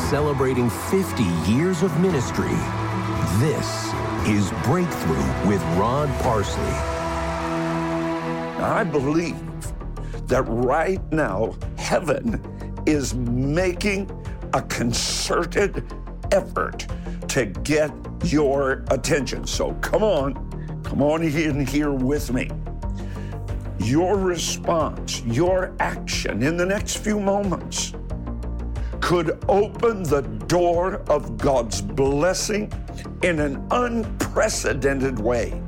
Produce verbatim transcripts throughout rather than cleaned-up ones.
celebrating fifty years of ministry. This is Breakthrough with Rod Parsley. I believe that right now, heaven is making a concerted effort to get your attention. So come on, come on in here with me. Your response, your action in the next few moments could open the door of God's blessing in an unprecedented way.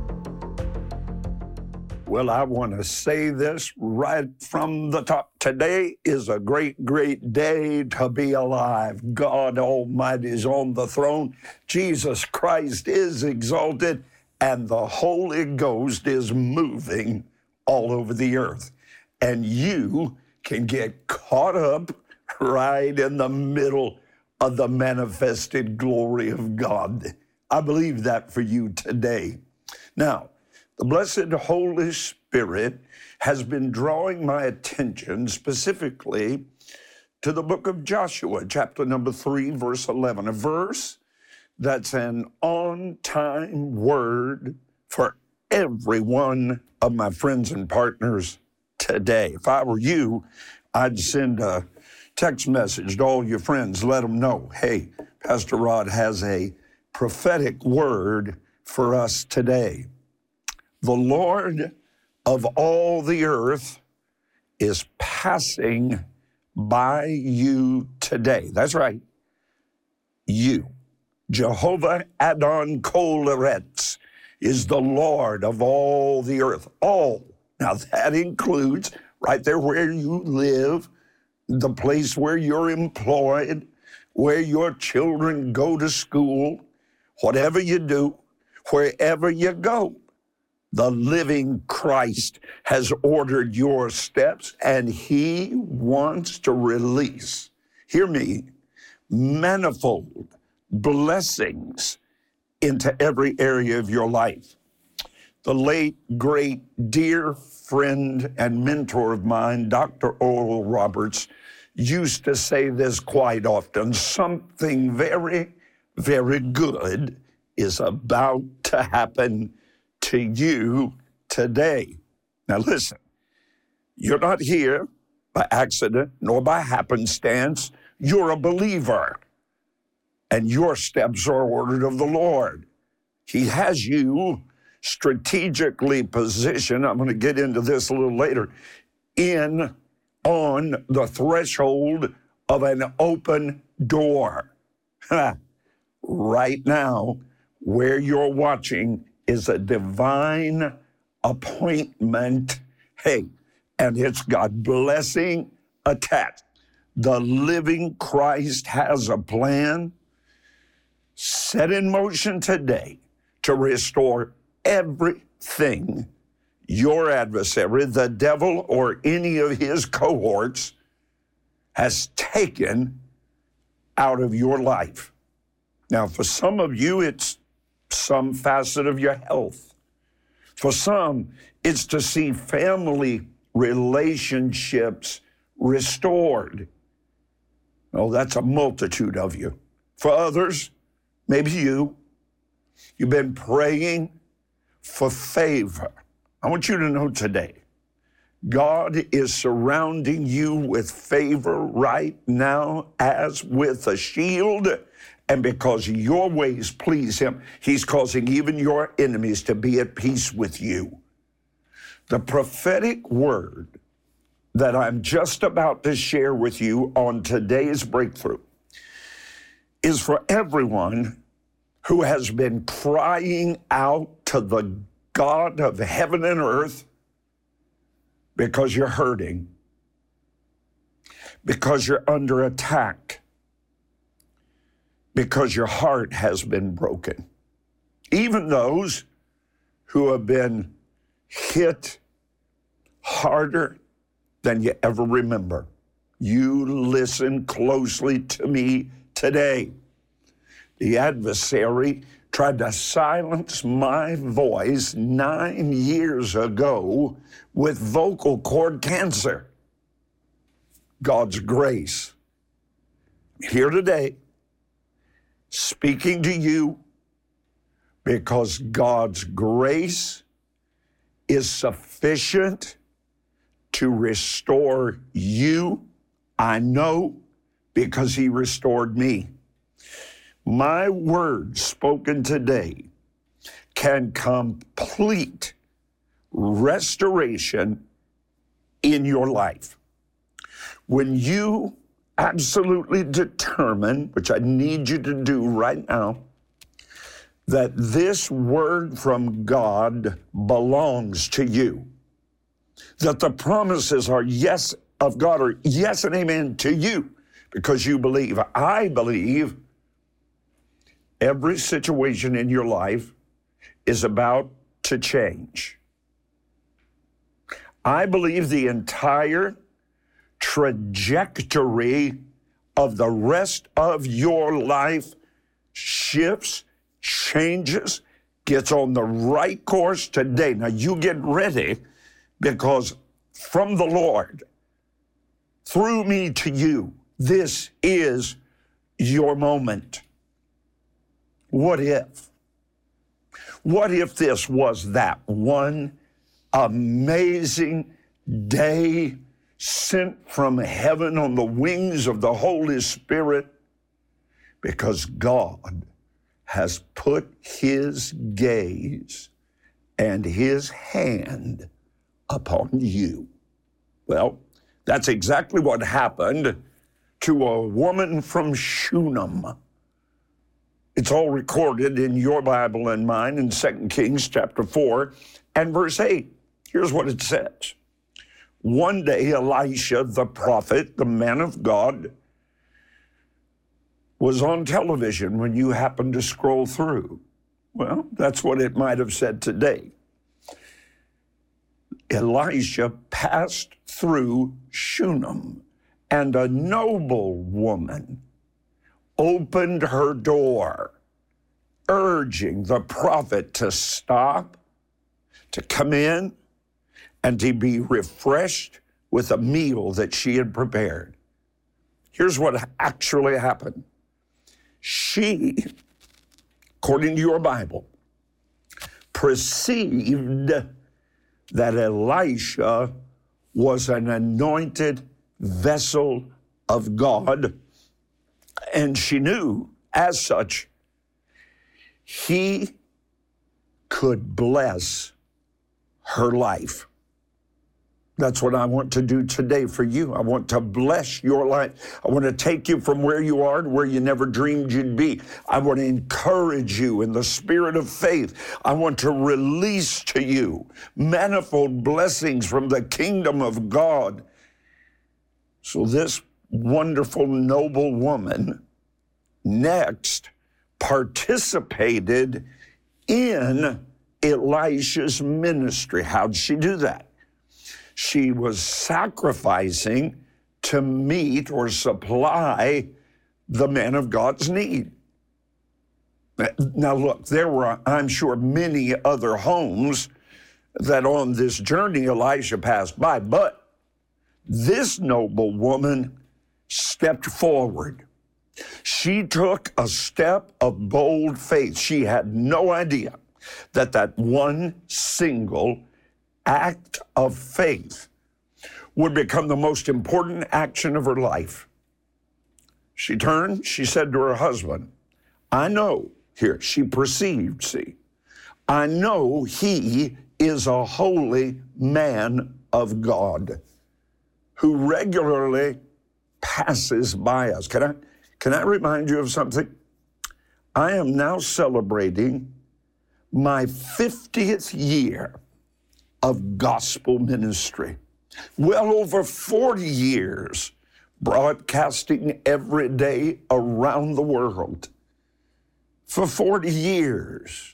Well, I want to say this right from the top. Today is a great, great day to be alive. God Almighty is on the throne. Jesus Christ is exalted, and the Holy Ghost is moving all over the earth. And you can get caught up right in the middle of the manifested glory of God. I believe that for you today. Now, the blessed Holy Spirit has been drawing my attention specifically to the book of Joshua, chapter number three, verse eleven, a verse that's an on-time word for every one of my friends and partners today. If I were you, I'd send a text message to all your friends, let them know, hey, Pastor Rod has a prophetic word for us today. The Lord of all the earth is passing by you today. That's right. You. Jehovah Adon Kol Eretz is the Lord of all the earth. All. Now that includes right there where you live, the place where you're employed, where your children go to school, whatever you do, wherever you go. The living Christ has ordered your steps, and he wants to release, hear me, manifold blessings into every area of your life. The late, great, dear friend and mentor of mine, Doctor Oral Roberts, used to say this quite often: something very, very good is about to happen to you today. Now listen, you're not here by accident nor by happenstance. You're a believer, and your steps are ordered of the Lord. He has you strategically positioned, I'm going to get into this a little later, in on the threshold of an open door. Right now, where you're watching is a divine appointment. Hey, and it's got blessing attached. The living Christ has a plan set in motion today to restore everything your adversary, the devil, or any of his cohorts has taken out of your life. Now, for some of you, it's some facet of your health. For some, it's to see family relationships restored. Oh, that's a multitude of you. For others, maybe you, you've been praying for favor. I want you to know today, God is surrounding you with favor right now as with a shield. And because your ways please him, he's causing even your enemies to be at peace with you. The prophetic word that I'm just about to share with you on today's breakthrough is for everyone who has been crying out to the God of heaven and earth because you're hurting, because you're under attack, because your heart has been broken. Even those who have been hit harder than you ever remember. You listen closely to me today. The adversary tried to silence my voice nine years ago with vocal cord cancer. God's grace here today, speaking to you, because God's grace is sufficient to restore you. I know, because he restored me. My words spoken today can complete restoration in your life. When you absolutely determine, which I need you to do right now, that this word from God belongs to you, that the promises are yes of God are yes and amen to you because you believe. I believe every situation in your life is about to change. I believe the entire trajectory of the rest of your life shifts, changes, gets on the right course today. Now you get ready, because from the Lord, through me to you, this is your moment. What if? What if this was that one amazing day sent from heaven on the wings of the Holy Spirit? Because God has put his gaze and his hand upon you. Well, that's exactly what happened to a woman from Shunem. It's all recorded in your Bible and mine in Second Kings chapter four and verse eight. Here's what it says. One day, Elisha, the prophet, the man of God, was on television when you happened to scroll through. Well, that's what it might have said today. Elisha passed through Shunem, and a noble woman opened her door, urging the prophet to stop, to come in, and to be refreshed with a meal that she had prepared. Here's what actually happened. She, according to your Bible, perceived that Elisha was an anointed vessel of God, and she knew, as such, he could bless her life. That's what I want to do today for you. I want to bless your life. I want to take you from where you are to where you never dreamed you'd be. I want to encourage you in the spirit of faith. I want to release to you manifold blessings from the kingdom of God. So this wonderful, noble woman next participated in Elisha's ministry. How'd she do that? She was sacrificing to meet or supply the man of God's need. Now look, there were, I'm sure, many other homes that on this journey Elisha passed by, but this noble woman stepped forward. She took a step of bold faith. She had no idea that that one single act of faith would become the most important action of her life. She turned, she said to her husband, I know, here, she perceived, see, I know he is a holy man of God who regularly passes by us. Can I, can I remind you of something? I am now celebrating my fiftieth year of gospel ministry. Well over forty years broadcasting every day around the world. For forty years,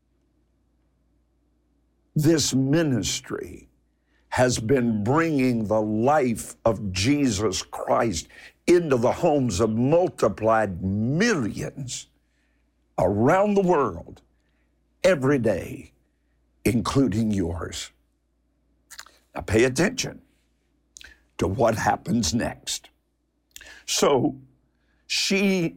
this ministry has been bringing the life of Jesus Christ into the homes of multiplied millions around the world every day, including yours. Now pay attention to what happens next. So She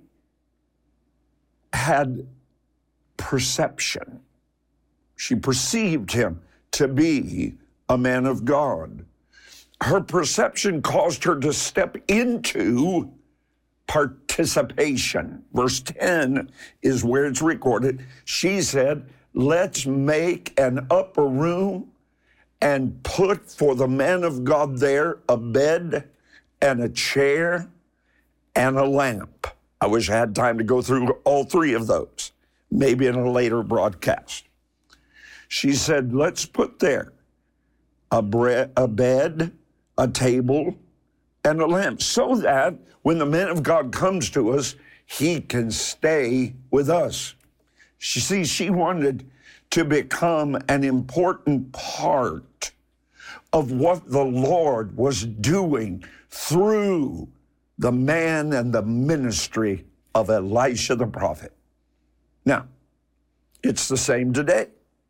had perception. She perceived him to be a man of God. Her perception caused her to step into participation. Verse ten is where it's recorded. She said, let's make an upper room and put for the man of God there a bed and a chair and a lamp. I wish I had time to go through all three of those, maybe in a later broadcast. She said, let's put there a, bre- a bed, a table, and a lamp, so that when the man of God comes to us, he can stay with us. She, see, she wanted to become an important part of what the Lord was doing through the man and the ministry of Elisha the prophet. Now, it's the same today.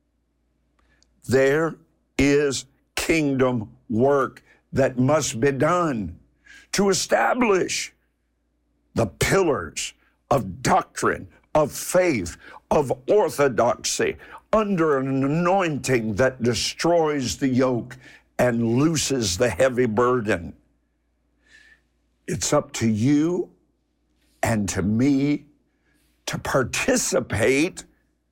There is kingdom work that must be done to establish the pillars of doctrine, of faith, of orthodoxy, under an anointing that destroys the yoke and looses the heavy burden. It's up to you and to me to participate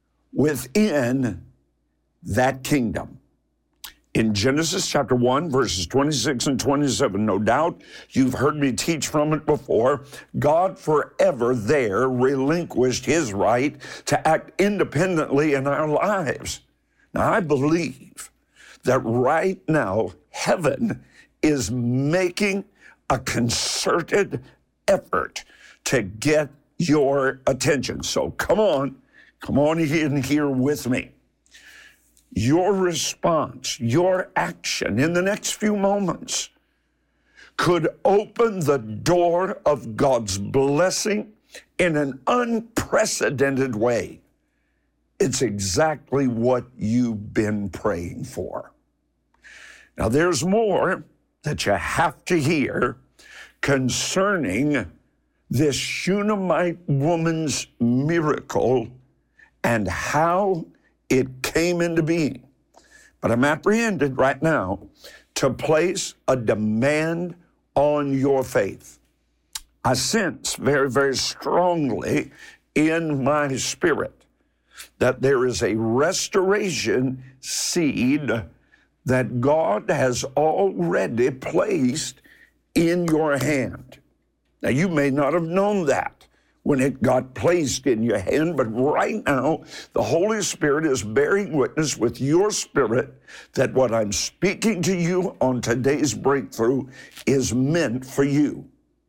within that kingdom. In Genesis chapter one, verses twenty-six and twenty-seven, no doubt you've heard me teach from it before, God forever there relinquished his right to act independently in our lives. Now, I believe that right now, heaven is making a concerted effort to get your attention. So come on, come on in here with me. Your response, your action in the next few moments could open the door of God's blessing in an unprecedented way. It's exactly what you've been praying for. Now, there's more that you have to hear concerning this Shunammite woman's miracle and how it came into being. But I'm apprehended right now to place a demand on your faith. I sense very, very strongly in my spirit that there is a restoration seed that God has already placed in your hand. Now, you may not have known that when it got placed in your hand, but right now, the Holy Spirit is bearing witness with your spirit that what I'm speaking to you on today's breakthrough is meant for you.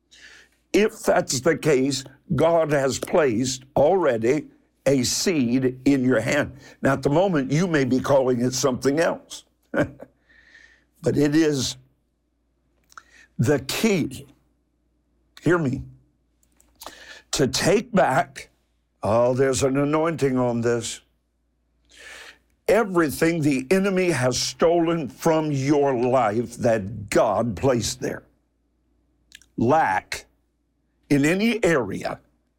If that's the case, God has placed already a seed in your hand. Now, at the moment, you may be calling it something else, but it is the key. Hear me. To take back, oh, there's an anointing on this, everything the enemy has stolen from your life that God placed there. Lack in any area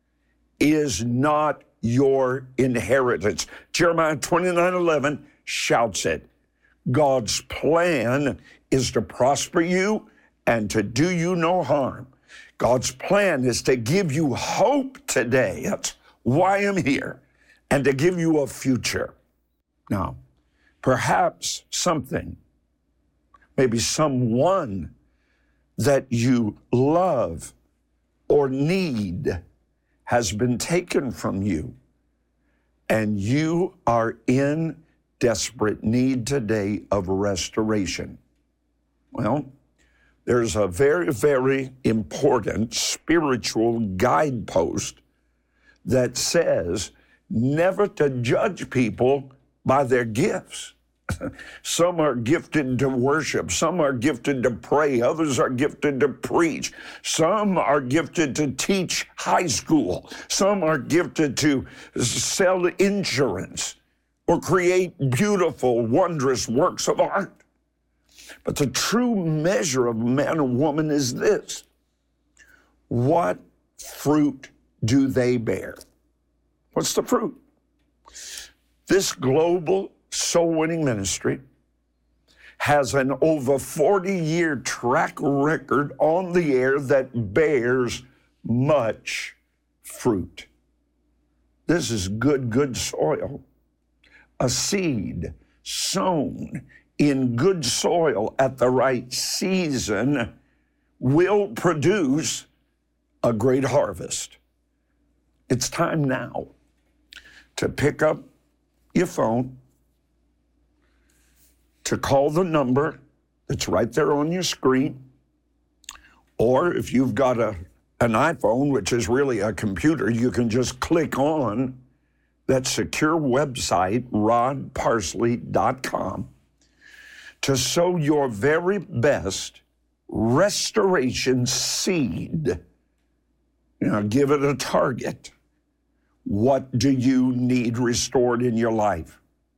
is not your inheritance. Jeremiah twenty-nine eleven shouts it. God's plan is to prosper you and to do you no harm. God's plan is to give you hope today. That's why I'm here. And to give you a future. Now, perhaps something, maybe someone that you love or need has been taken from you. And you are in desperate need today of restoration. Well, there's a very, very important spiritual guidepost that says never to judge people by their gifts. Some are gifted to worship. Some are gifted to pray. Others are gifted to preach. Some are gifted to teach high school. Some are gifted to sell insurance or create beautiful, wondrous works of art. But the true measure of man or woman is this: what fruit do they bear? What's the fruit? This global soul-winning ministry has an over forty-year track record on the air that bears much fruit. This is good, good soil. A seed sown in good soil at the right season will produce a great harvest. It's time now to pick up your phone, to call the number that's right there on your screen, or if you've got a, an iPhone, which is really a computer, you can just click on that secure website, rod parsley dot com, to sow your very best restoration seed. You know, give it a target. What do you need restored in your life?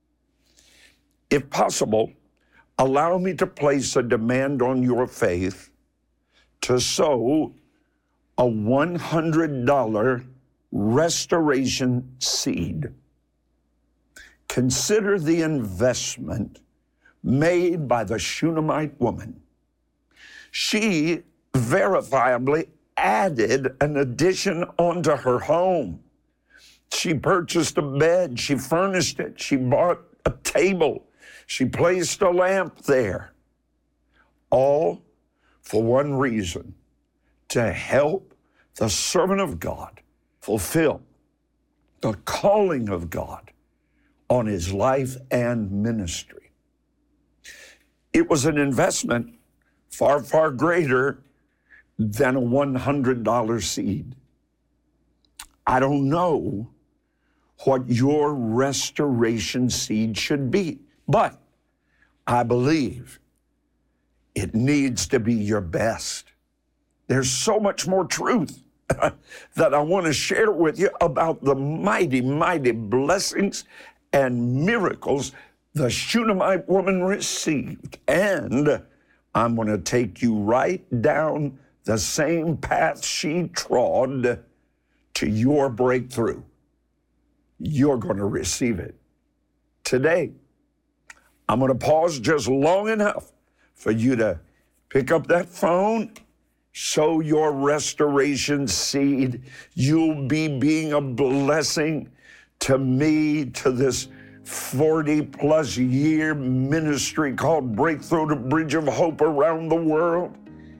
If possible, allow me to place a demand on your faith to sow a one hundred dollars restoration seed. Consider the investment made by the Shunammite woman. She verifiably added an addition onto her home. She purchased a bed, she furnished it, she bought a table, she placed a lamp there, all for one reason: to help the servant of God fulfill the calling of God on his life and ministry. It was an investment far, far greater than a one hundred dollars seed. I don't know what your restoration seed should be, but I believe it needs to be your best. There's so much more truth that I want to share with you about the mighty, mighty blessings and miracles the Shunammite woman received. And I'm going to take you right down the same path she trod to your breakthrough. You're going to receive it today. I'm going to pause just long enough for you to pick up that phone, sow your restoration seed. You'll be being a blessing to me, to this forty plus year ministry called Breakthrough to Bridge of Hope around the world,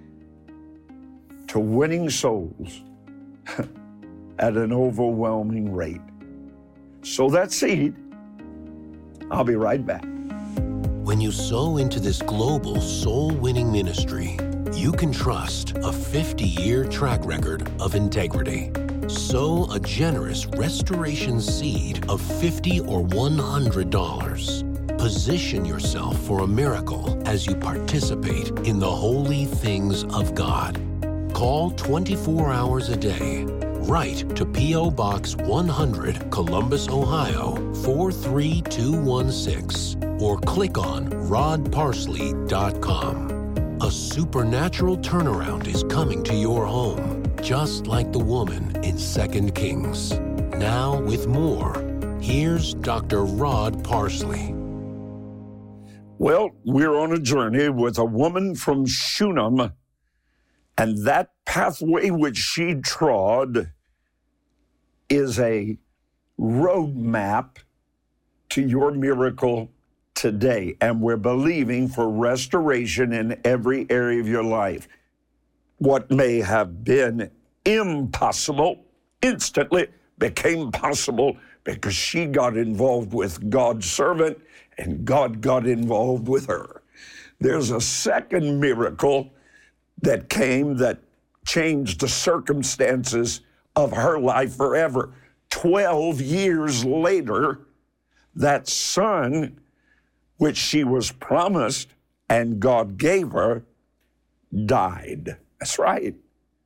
to winning souls at an overwhelming rate. Sow that seed. I'll be right back. When you sow into this global soul-winning ministry, you can trust a fifty-year track record of integrity. Sow a generous restoration seed of fifty dollars or one hundred dollars. Position yourself for a miracle as you participate in the holy things of God. Call twenty-four hours a day. Write to P O Box one hundred, Columbus, Ohio, four three two one six, or click on rod parsley dot com. A supernatural turnaround is coming to your home, just like the woman in Second Kings. Now with more, here's Doctor Rod Parsley. Well, we're on a journey with a woman from Shunem, and that pathway which she trod is a roadmap to your miracle today. And we're believing for restoration in every area of your life. What may have been impossible instantly became possible because she got involved with God's servant and God got involved with her. There's a second miracle that came that changed the circumstances of her life forever. Twelve years later, that son, which she was promised and God gave her, died. That's right.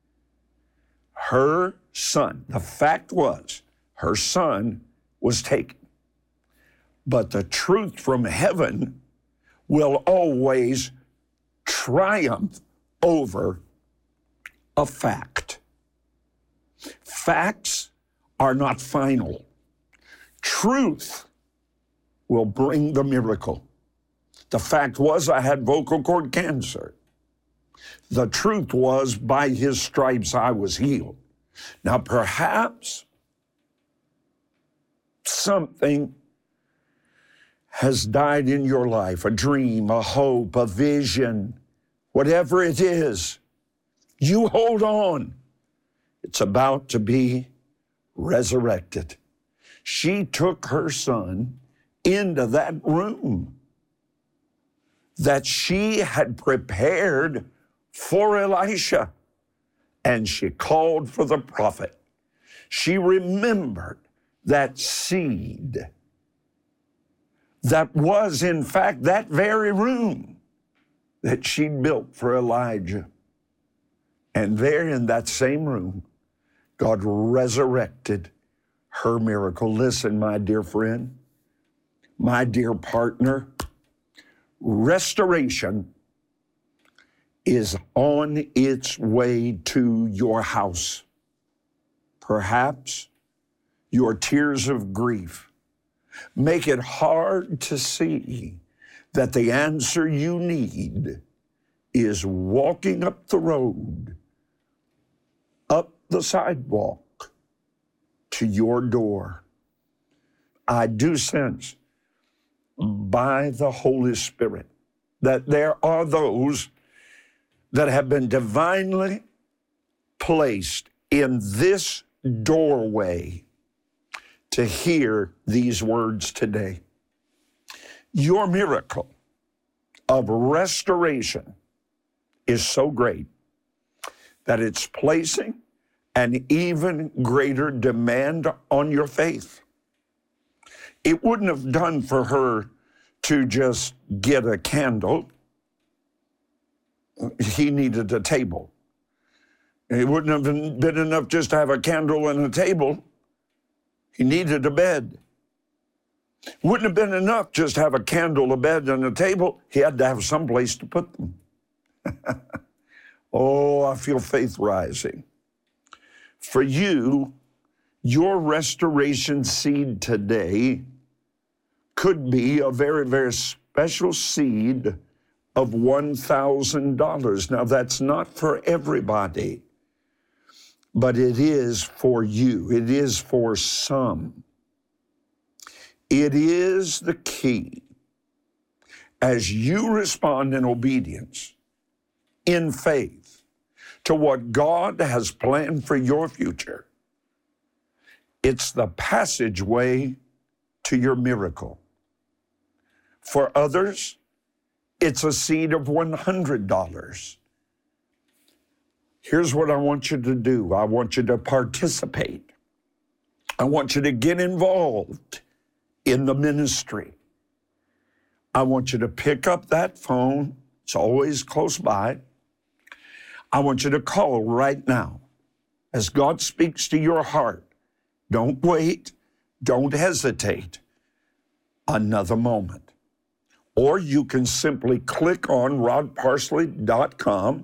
Her son, the fact was, her son was taken. But the truth from heaven will always triumph over a fact. Facts are not final. Truth will bring the miracle. The fact was I had vocal cord cancer. The truth was by his stripes I was healed. Now perhaps something has died in your life, a dream, a hope, a vision, whatever it is, you hold on. It's about to be resurrected. She took her son into that room that she had prepared for Elisha, and she called for the prophet. She remembered that seed that was, in fact, that very room that she'd built for Elijah. And there in that same room, God resurrected her miracle. Listen, my dear friend, my dear partner, restoration is on its way to your house. Perhaps your tears of grief make it hard to see that the answer you need is walking up the road, up the sidewalk to your door. I do sense by the Holy Spirit that there are those that have been divinely placed in this doorway to hear these words today. Your miracle of restoration is so great that it's placing an even greater demand on your faith. It wouldn't have done for her to just get a candle. He needed a table. It wouldn't have been, been enough just to have a candle and a table. He needed a bed. Wouldn't have been enough just to have a candle, a bed, and a table. He had to have some place to put them. Oh, I feel faith rising. For you, your restoration seed today could be a very, very special seed of one thousand dollars. Now, that's not for everybody, but it is for you. It is for some. It is the key as you respond in obedience, in faith, to what God has planned for your future. It's the passageway to your miracle. For others, it's a seed of one hundred dollars. Here's what I want you to do. I want you to participate. I want you to get involved in the ministry. I want you to pick up that phone. It's always close by. I want you to call right now as God speaks to your heart. Don't wait. Don't hesitate another moment. Or you can simply click on rod parsley dot com,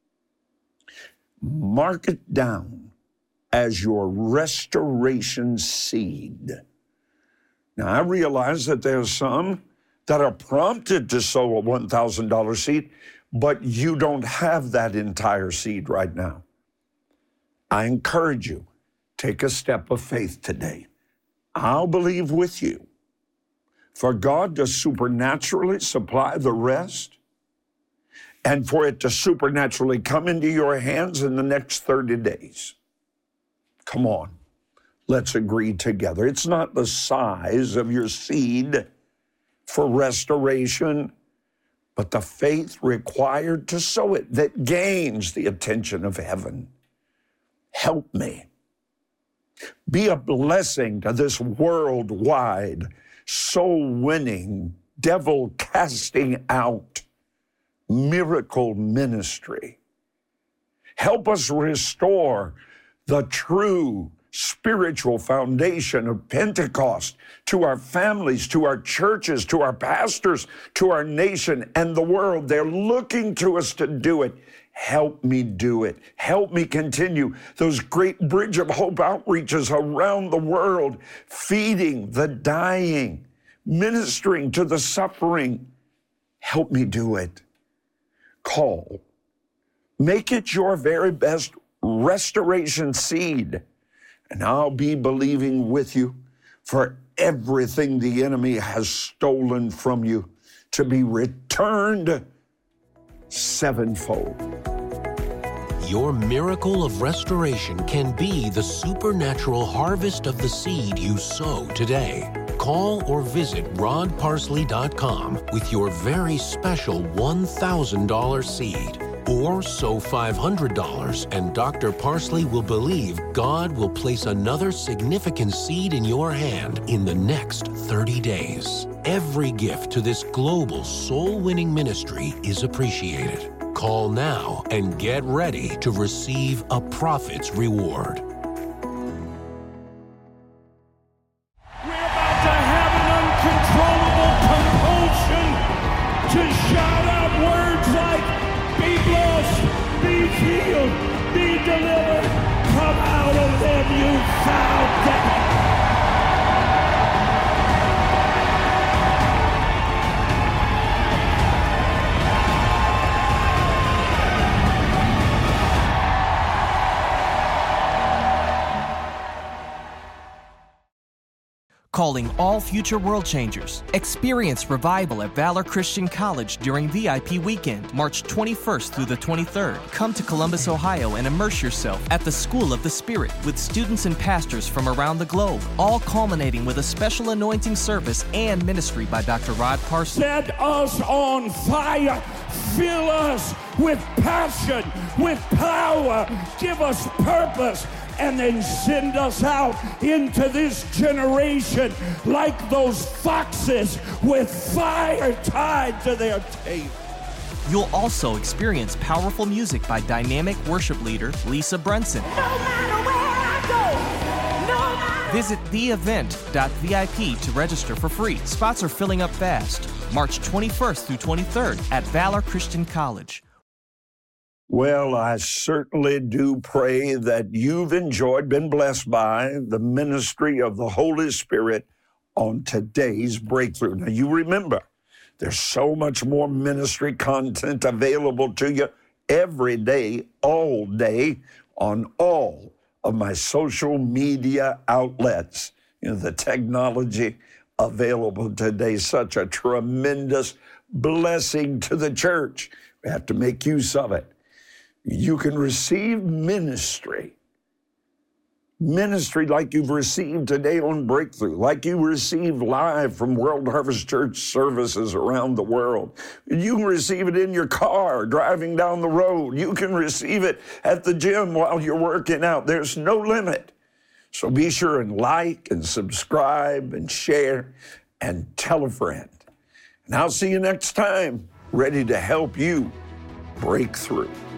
mark it down as your restoration seed. Now, I realize that there's some that are prompted to sow a one thousand dollars seed, but you don't have that entire seed right now. I encourage you, take a step of faith today. I'll believe with you for God to supernaturally supply the rest and for it to supernaturally come into your hands in the next thirty days. Come on, let's agree together. It's not the size of your seed for restoration, but the faith required to sow it that gains the attention of heaven. Help me. Be a blessing to this worldwide, soul-winning, devil-casting out miracle ministry. Help us restore the true spiritual foundation of Pentecost to our families, to our churches, to our pastors, to our nation and the world. They're looking to us to do it. Help me do it. Help me continue those great Bridge of Hope outreaches around the world, feeding the dying, ministering to the suffering. Help me do it. Call. Make it your very best restoration seed, and I'll be believing with you for everything the enemy has stolen from you to be returned sevenfold. Your miracle of restoration can be the supernatural harvest of the seed you sow today. Call or visit rod parsley dot com with your very special one thousand dollars seed. Or sow five hundred dollars, and Doctor Parsley will believe God will place another significant seed in your hand in the next thirty days. Every gift to this global soul-winning ministry is appreciated. Call now and get ready to receive a prophet's reward. We're about to have an uncontrollable compulsion to shout out words like be blessed, be healed, be delivered. Come out of them, you foul devil. Calling all future world changers. Experience revival at Valor Christian College during V I P weekend, March twenty-first through the twenty-third. Come to Columbus, Ohio and immerse yourself at the School of the Spirit with students and pastors from around the globe, all culminating with a special anointing service and ministry by Doctor Rod Parsley. Set us on fire. Fill us with passion, with power. Give us purpose. And then send us out into this generation like those foxes with fire tied to their tail. You'll also experience powerful music by dynamic worship leader Lisa Brunson. No matter where I go, no matter... Visit the event dot V I P to register for free. Spots are filling up fast. March twenty-first through twenty-third at Valor Christian College. Well, I certainly do pray that you've enjoyed, been blessed by the ministry of the Holy Spirit on today's Breakthrough. Now, you remember, there's so much more ministry content available to you every day, all day, on all of my social media outlets. You know, the technology available today is such a tremendous blessing to the church. We have to make use of it. You can receive ministry, ministry like you've received today on Breakthrough, like you receive live from World Harvest Church services around the world. You can receive it in your car, driving down the road. You can receive it at the gym while you're working out. There's no limit. So be sure and like and subscribe and share and tell a friend. And I'll see you next time, ready to help you break through.